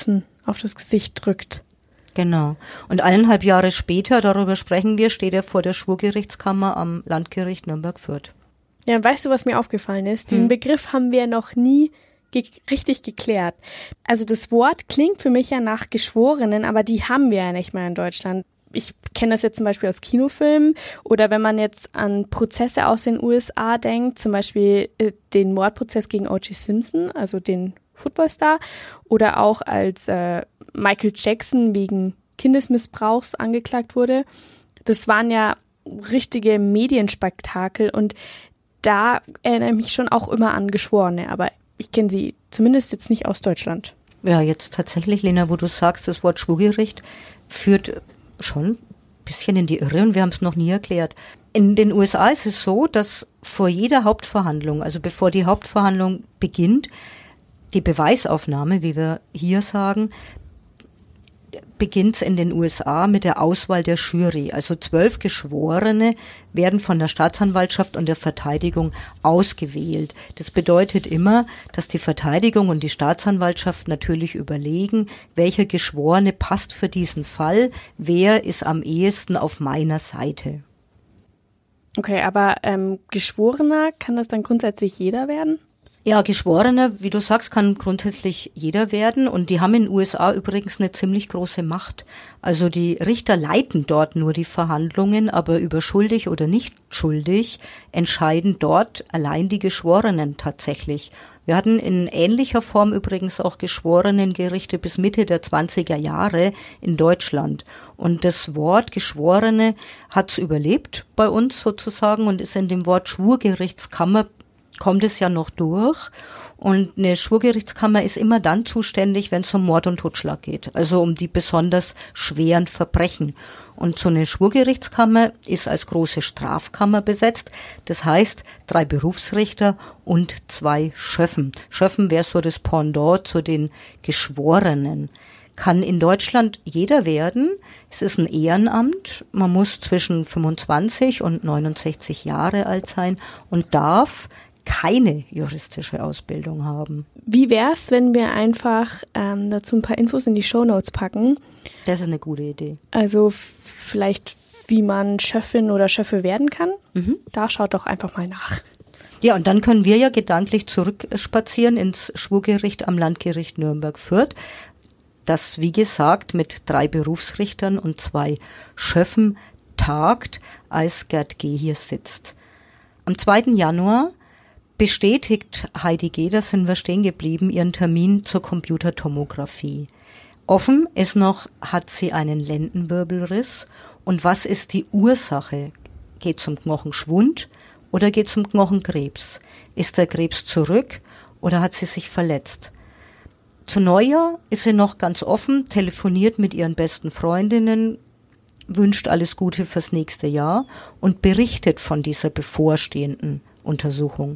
auf das Gesicht drückt. Genau. Und eineinhalb Jahre später, darüber sprechen wir, steht er vor der Schwurgerichtskammer am Landgericht Nürnberg-Fürth. Ja, und weißt du, was mir aufgefallen ist? Diesen hm. Begriff haben wir noch nie ge- richtig geklärt. Also das Wort klingt für mich ja nach Geschworenen, aber die haben wir ja nicht mehr in Deutschland. Ich kenne das jetzt zum Beispiel aus Kinofilmen oder wenn man jetzt an Prozesse aus den U S A denkt, zum Beispiel äh, den Mordprozess gegen O J Simpson, also den Footballstar, oder auch als äh, Michael Jackson wegen Kindesmissbrauchs angeklagt wurde. Das waren ja richtige Medienspektakel und da erinnere ich mich schon auch immer an Geschworene, aber ich kenne sie zumindest jetzt nicht aus Deutschland. Ja, jetzt tatsächlich, Lena, wo du sagst, das Wort Schwurgericht führt schon ein bisschen in die Irre und wir haben es noch nie erklärt. In den U S A ist es so, dass vor jeder Hauptverhandlung, also bevor die Hauptverhandlung beginnt, die Beweisaufnahme, wie wir hier sagen, beginnt in den U S A mit der Auswahl der Jury. Also zwölf Geschworene werden von der Staatsanwaltschaft und der Verteidigung ausgewählt. Das bedeutet immer, dass die Verteidigung und die Staatsanwaltschaft natürlich überlegen, welcher Geschworene passt für diesen Fall, wer ist am ehesten auf meiner Seite. Okay, aber ähm, Geschworener, kann das dann grundsätzlich jeder werden? Ja, Geschworener, wie du sagst, kann grundsätzlich jeder werden und die haben in den U S A übrigens eine ziemlich große Macht. Also die Richter leiten dort nur die Verhandlungen, aber über schuldig oder nicht schuldig entscheiden dort allein die Geschworenen tatsächlich. Wir hatten in ähnlicher Form übrigens auch Geschworenengerichte bis Mitte der zwanziger Jahre in Deutschland. Und das Wort Geschworene hat's überlebt bei uns sozusagen und ist in dem Wort Schwurgerichtskammer kommt es ja noch durch und eine Schwurgerichtskammer ist immer dann zuständig, wenn es um Mord und Totschlag geht, also um die besonders schweren Verbrechen. Und so eine Schwurgerichtskammer ist als große Strafkammer besetzt, das heißt drei Berufsrichter und zwei Schöffen. Schöffen wäre so das Pendant zu den Geschworenen. Kann in Deutschland jeder werden. Es ist ein Ehrenamt. Man muss zwischen fünfundzwanzig und neunundsechzig Jahre alt sein und darf keine juristische Ausbildung haben. Wie wär's, wenn wir einfach ähm, dazu ein paar Infos in die Shownotes packen? Das ist eine gute Idee. Also f- vielleicht, wie man Schöffin oder Schöffe werden kann. Mhm. Da schaut doch einfach mal nach. Ja, und dann können wir ja gedanklich zurückspazieren ins Schwurgericht am Landgericht Nürnberg-Fürth, das, wie gesagt, mit drei Berufsrichtern und zwei Schöffen tagt, als Gerd G. hier sitzt. Am zweiten Januar bestätigt Heidi G., da sind wir stehen geblieben, ihren Termin zur Computertomographie. Offen ist noch, hat sie einen Lendenwirbelriss und was ist die Ursache? Geht es um Knochenschwund oder geht es um Knochenkrebs? Ist der Krebs zurück oder hat sie sich verletzt? Zu Neujahr ist sie noch ganz offen, telefoniert mit ihren besten Freundinnen, wünscht alles Gute fürs nächste Jahr und berichtet von dieser bevorstehenden Untersuchung.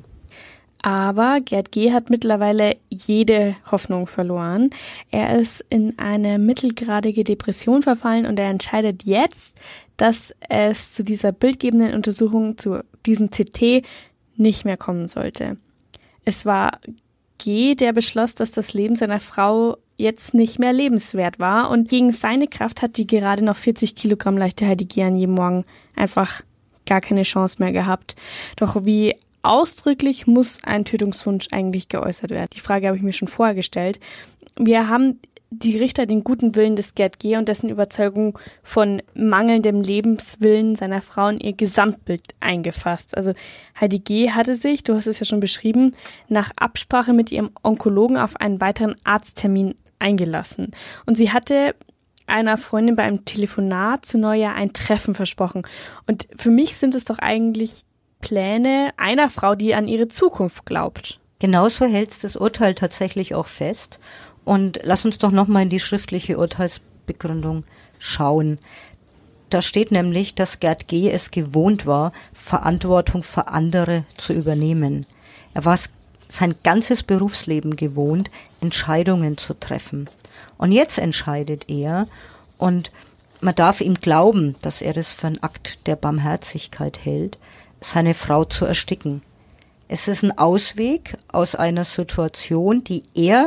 Aber Gerd G. hat mittlerweile jede Hoffnung verloren. Er ist in eine mittelgradige Depression verfallen und er entscheidet jetzt, dass es zu dieser bildgebenden Untersuchung, zu diesem C T, nicht mehr kommen sollte. Es war G., der beschloss, dass das Leben seiner Frau jetzt nicht mehr lebenswert war und gegen seine Kraft hat die gerade noch vierzig Kilogramm leichte Heidi G. an jedem Morgen einfach gar keine Chance mehr gehabt. Doch wie ausdrücklich muss ein Tötungswunsch eigentlich geäußert werden? Die Frage habe ich mir schon vorher gestellt. Wir haben die Richter den guten Willen des Gerd G. und dessen Überzeugung von mangelndem Lebenswillen seiner Frau in ihr Gesamtbild eingefasst. Also Heidi G. hatte sich, du hast es ja schon beschrieben, nach Absprache mit ihrem Onkologen auf einen weiteren Arzttermin eingelassen. Und sie hatte einer Freundin bei einem Telefonat zu Neujahr ein Treffen versprochen. Und für mich sind es doch eigentlich Pläne einer Frau, die an ihre Zukunft glaubt. Genauso hält das Urteil tatsächlich auch fest. Und lass uns doch nochmal in die schriftliche Urteilsbegründung schauen. Da steht nämlich, dass Gerd G. es gewohnt war, Verantwortung für andere zu übernehmen. Er war es sein ganzes Berufsleben gewohnt, Entscheidungen zu treffen. Und jetzt entscheidet er, und man darf ihm glauben, dass er das für einen Akt der Barmherzigkeit hält, seine Frau zu ersticken. Es ist ein Ausweg aus einer Situation, die er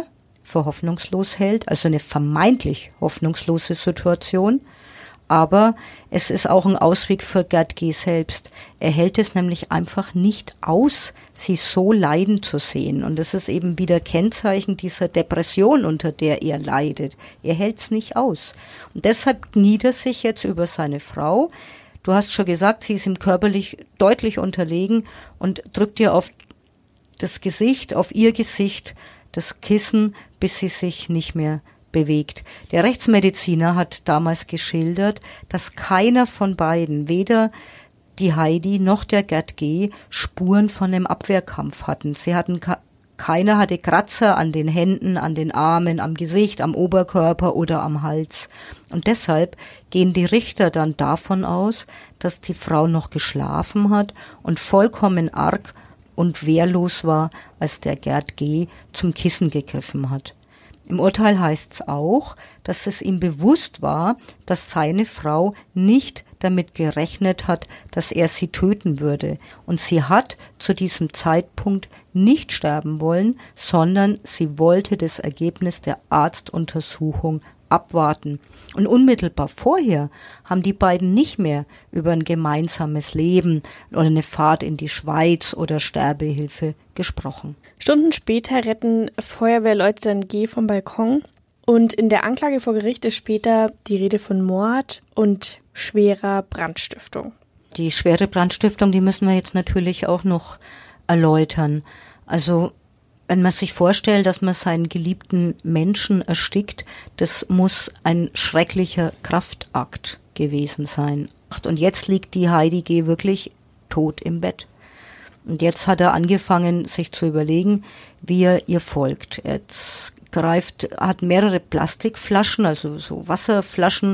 für hoffnungslos hält, also eine vermeintlich hoffnungslose Situation. Aber es ist auch ein Ausweg für Gerd G. selbst. Er hält es nämlich einfach nicht aus, sie so leiden zu sehen. Und das ist eben wieder Kennzeichen dieser Depression, unter der er leidet. Er hält es nicht aus. Und deshalb kniet er sich jetzt über seine Frau. Du hast schon gesagt, sie ist ihm körperlich deutlich unterlegen und drückt ihr auf das Gesicht, auf ihr Gesicht, das Kissen, bis sie sich nicht mehr bewegt. Der Rechtsmediziner hat damals geschildert, dass keiner von beiden, weder die Heidi noch der Gerd G. Spuren von einem Abwehrkampf hatten. Sie hatten keiner hatte Kratzer an den Händen, an den Armen, am Gesicht, am Oberkörper oder am Hals. Und deshalb gehen die Richter dann davon aus, dass die Frau noch geschlafen hat und vollkommen arg und wehrlos war, als der Gerd G. zum Kissen gegriffen hat. Im Urteil heißt es auch, dass es ihm bewusst war, dass seine Frau nicht damit gerechnet hat, dass er sie töten würde. Und sie hat zu diesem Zeitpunkt nicht sterben wollen, sondern sie wollte das Ergebnis der Arztuntersuchung abwarten. Und unmittelbar vorher haben die beiden nicht mehr über ein gemeinsames Leben oder eine Fahrt in die Schweiz oder Sterbehilfe gesprochen. Stunden später retten Feuerwehrleute dann G. vom Balkon und in der Anklage vor Gericht ist später die Rede von Mord und schwerer Brandstiftung. Die schwere Brandstiftung, die müssen wir jetzt natürlich auch noch erläutern. Also wenn man sich vorstellt, dass man seinen geliebten Menschen erstickt, das muss ein schrecklicher Kraftakt gewesen sein. Und jetzt liegt die Heidi G. wirklich tot im Bett. Und jetzt hat er angefangen, sich zu überlegen, wie er ihr folgt. Er greift, hat mehrere Plastikflaschen, also so Wasserflaschen,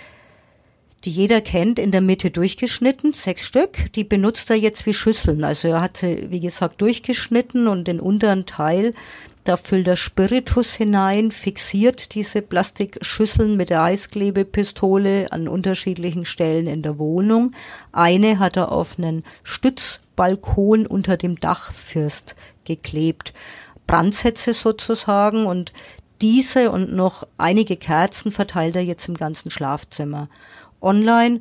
die jeder kennt, in der Mitte durchgeschnitten, sechs Stück. Die benutzt er jetzt wie Schüsseln. Also er hat sie, wie gesagt, durchgeschnitten und den unteren Teil, da füllt er Spiritus hinein, fixiert diese Plastikschüsseln mit der Heißklebepistole an unterschiedlichen Stellen in der Wohnung. Eine hat er auf einen Stützbalkon unter dem Dachfirst geklebt. Brandsätze sozusagen, und diese und noch einige Kerzen verteilt er jetzt im ganzen Schlafzimmer. Online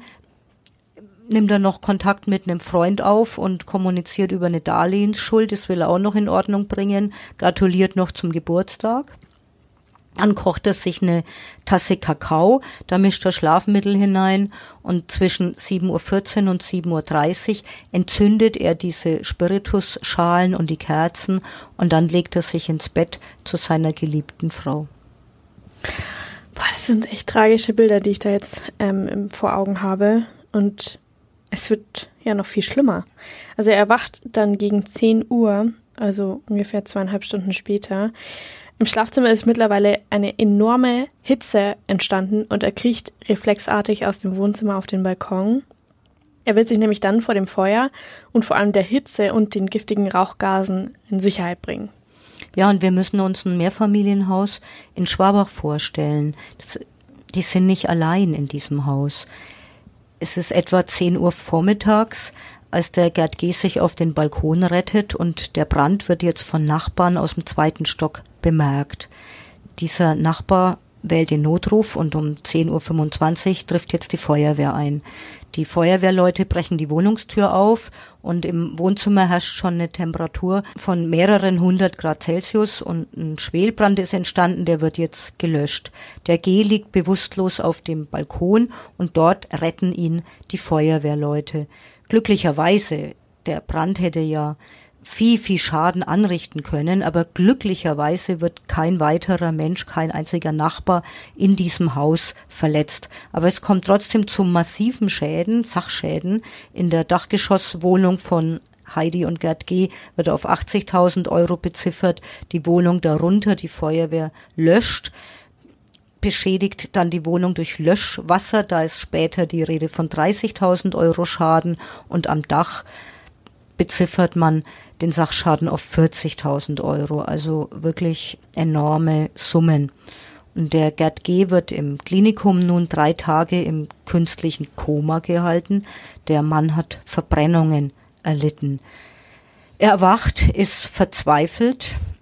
nimmt er noch Kontakt mit einem Freund auf und kommuniziert über eine Darlehensschuld. Das will er auch noch in Ordnung bringen. Gratuliert noch zum Geburtstag. Dann kocht er sich eine Tasse Kakao, da mischt er Schlafmittel hinein und zwischen sieben Uhr vierzehn und sieben Uhr dreißig entzündet er diese Spiritusschalen und die Kerzen und dann legt er sich ins Bett zu seiner geliebten Frau. Boah, das sind echt tragische Bilder, die ich da jetzt ähm, vor Augen habe. Und es wird ja noch viel schlimmer. Also er erwacht dann gegen zehn Uhr, also ungefähr zweieinhalb Stunden später. Im Schlafzimmer ist mittlerweile eine enorme Hitze entstanden und er kriecht reflexartig aus dem Wohnzimmer auf den Balkon. Er will sich nämlich dann vor dem Feuer und vor allem der Hitze und den giftigen Rauchgasen in Sicherheit bringen. Ja, und wir müssen uns ein Mehrfamilienhaus in Schwabach vorstellen. Das, die sind nicht allein in diesem Haus. Es ist etwa zehn Uhr vormittags, als der Gerd G. sich auf den Balkon rettet und der Brand wird jetzt von Nachbarn aus dem zweiten Stock bemerkt. Dieser Nachbar wählt den Notruf und um zehn Uhr fünfundzwanzig trifft jetzt die Feuerwehr ein. Die Feuerwehrleute brechen die Wohnungstür auf und im Wohnzimmer herrscht schon eine Temperatur von mehreren hundert Grad Celsius und ein Schwelbrand ist entstanden, der wird jetzt gelöscht. Der G. liegt bewusstlos auf dem Balkon und dort retten ihn die Feuerwehrleute. Glücklicherweise, der Brand hätte ja viel, viel Schaden anrichten können, aber glücklicherweise wird kein weiterer Mensch, kein einziger Nachbar in diesem Haus verletzt. Aber es kommt trotzdem zu massiven Schäden, Sachschäden. In der Dachgeschosswohnung von Heidi und Gerd G. wird auf achtzigtausend Euro beziffert. Die Wohnung darunter, die Feuerwehr löscht, beschädigt dann die Wohnung durch Löschwasser. Da ist später die Rede von dreißigtausend Euro Schaden und am Dach beziffert man den Sachschaden auf vierzigtausend Euro, also wirklich enorme Summen. Und der Gerd G. wird im Klinikum nun drei Tage im künstlichen Koma gehalten. Der Mann hat Verbrennungen erlitten. Er erwacht, ist verzweifelt.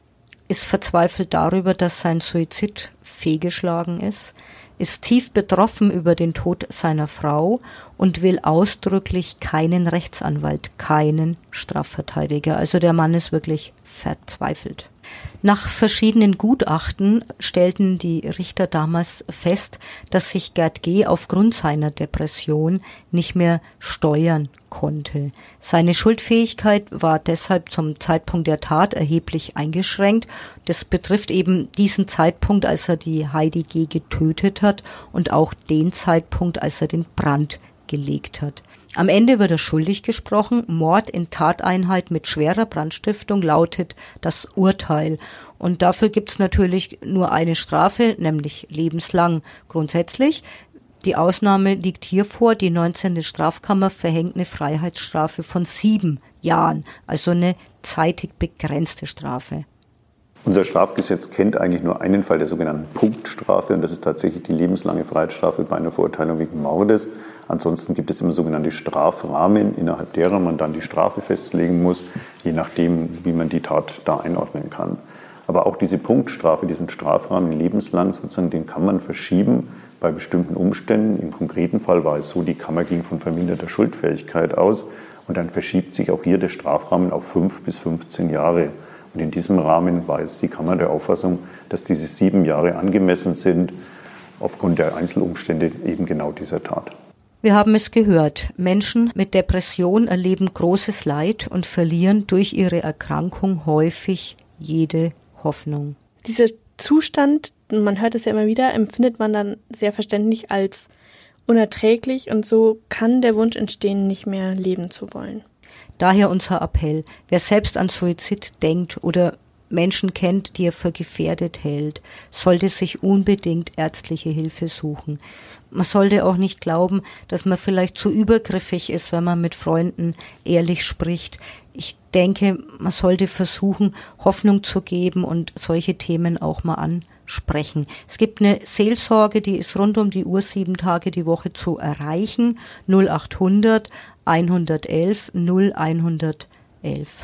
ist verzweifelt darüber, dass sein Suizid fehlgeschlagen ist, ist tief betroffen über den Tod seiner Frau und will ausdrücklich keinen Rechtsanwalt, keinen Strafverteidiger. Also der Mann ist wirklich verzweifelt. Nach verschiedenen Gutachten stellten die Richter damals fest, dass sich Gerd G. aufgrund seiner Depression nicht mehr steuern konnte. Seine Schuldfähigkeit war deshalb zum Zeitpunkt der Tat erheblich eingeschränkt. Das betrifft eben diesen Zeitpunkt, als er die Heidi G. getötet hat und auch den Zeitpunkt, als er den Brand gelegt hat. Am Ende wird er schuldig gesprochen. Mord in Tateinheit mit schwerer Brandstiftung lautet das Urteil. Und dafür gibt es natürlich nur eine Strafe, nämlich lebenslang grundsätzlich. Die Ausnahme liegt hier vor. Die neunzehnte Strafkammer verhängt eine Freiheitsstrafe von sieben Jahren, also eine zeitig begrenzte Strafe. Unser Strafgesetz kennt eigentlich nur einen Fall der sogenannten Punktstrafe, und das ist tatsächlich die lebenslange Freiheitsstrafe bei einer Verurteilung wegen Mordes. Ansonsten gibt es immer sogenannte Strafrahmen, innerhalb derer man dann die Strafe festlegen muss, je nachdem, wie man die Tat da einordnen kann. Aber auch diese Punktstrafe, diesen Strafrahmen lebenslang sozusagen, den kann man verschieben bei bestimmten Umständen. Im konkreten Fall war es so, die Kammer ging von verminderter Schuldfähigkeit aus, und dann verschiebt sich auch hier der Strafrahmen auf fünf bis fünfzehn Jahre. Und in diesem Rahmen war jetzt die Kammer der Auffassung, dass diese sieben Jahre angemessen sind, aufgrund der Einzelumstände eben genau dieser Tat. Wir haben es gehört. Menschen mit Depression erleben großes Leid und verlieren durch ihre Erkrankung häufig jede Hoffnung. Dieser Zustand, man hört es ja immer wieder, empfindet man dann sehr verständlich als unerträglich, und so kann der Wunsch entstehen, nicht mehr leben zu wollen. Daher unser Appell: Wer selbst an Suizid denkt oder Menschen kennt, die er für gefährdet hält, sollte sich unbedingt ärztliche Hilfe suchen. Man sollte auch nicht glauben, dass man vielleicht zu übergriffig ist, wenn man mit Freunden ehrlich spricht. Ich denke, man sollte versuchen, Hoffnung zu geben und solche Themen auch mal ansprechen. Es gibt eine Seelsorge, die ist rund um die Uhr sieben Tage die Woche zu erreichen. null achthundert hundertelf null hundertelf.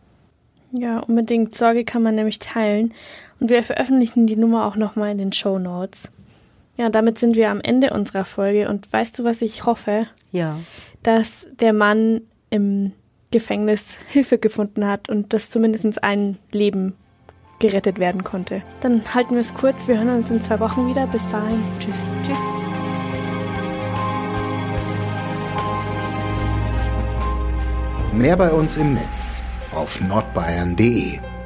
Ja, unbedingt. Sorge kann man nämlich teilen. Und wir veröffentlichen die Nummer auch nochmal in den Shownotes. Ja, damit sind wir am Ende unserer Folge. Und weißt du, was ich hoffe? Ja. Dass der Mann im Gefängnis Hilfe gefunden hat und dass zumindest ein Leben gerettet werden konnte. Dann halten wir es kurz. Wir hören uns in zwei Wochen wieder. Bis dahin. Tschüss. Tschüss. Mehr bei uns im Netz auf nordbayern punkt de.